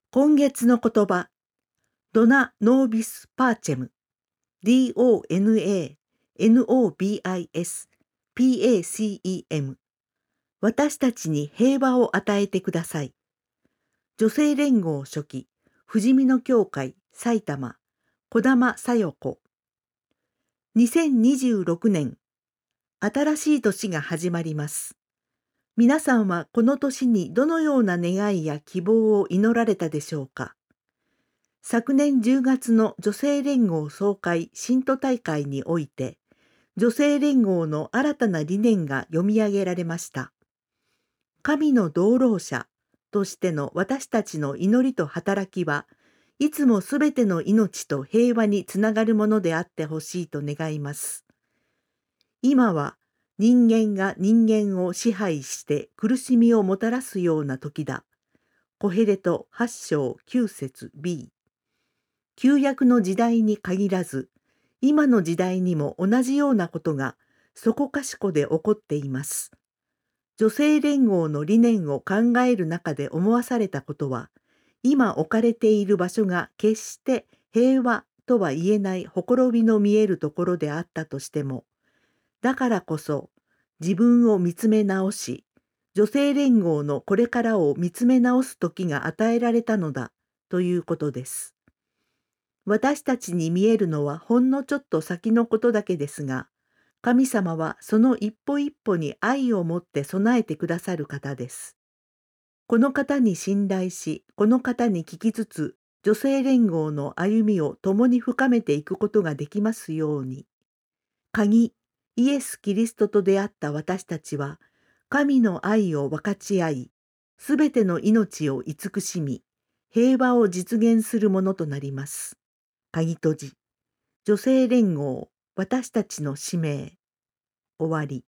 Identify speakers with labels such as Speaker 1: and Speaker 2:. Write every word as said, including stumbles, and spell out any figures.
Speaker 1: 今月の言葉、ドナ・ノービス・パーチェム、ドナ・ノービス・パーチェム、私たちに平和を与えてください。女性連合書記、ふじみの教会、埼玉、児玉小夜子。にせんにじゅうろくねん、新しい年が始まります。皆さんはこの年にどのような願いや希望を祈られたでしょうか。昨年じゅうがつの女性連合総会信徒大会において、女性連合の新たな理念が読み上げられました。神の道路者としての私たちの祈りと働きはいつもすべての命と平和につながるものであってほしいと願います。今は人間が人間を支配して苦しみをもたらすような時だ。コヘレトはち章きゅう節 B。旧約の時代に限らず、今の時代にも同じようなことがそこかしこで起こっています。女性連合の理念を考える中で思わされたことは、今置かれている場所が決して平和とは言えないほころびの見えるところであったとしても、だからこそ自分を見つめ直し、女性連合のこれからを見つめ直す時が与えられたのだということです。私たちに見えるのはほんのちょっと先のことだけですが、神様はその一歩一歩に愛を持って備えてくださる方です。この方に信頼し、この方に聞きつつ、女性連合の歩みを共に深めていくことができますように。鍵、イエス・キリストと出会った私たちは、神の愛を分かち合い、すべての命を慈しみ、平和を実現するものとなります。鍵閉じ。女性連合、私たちの使命。終わり。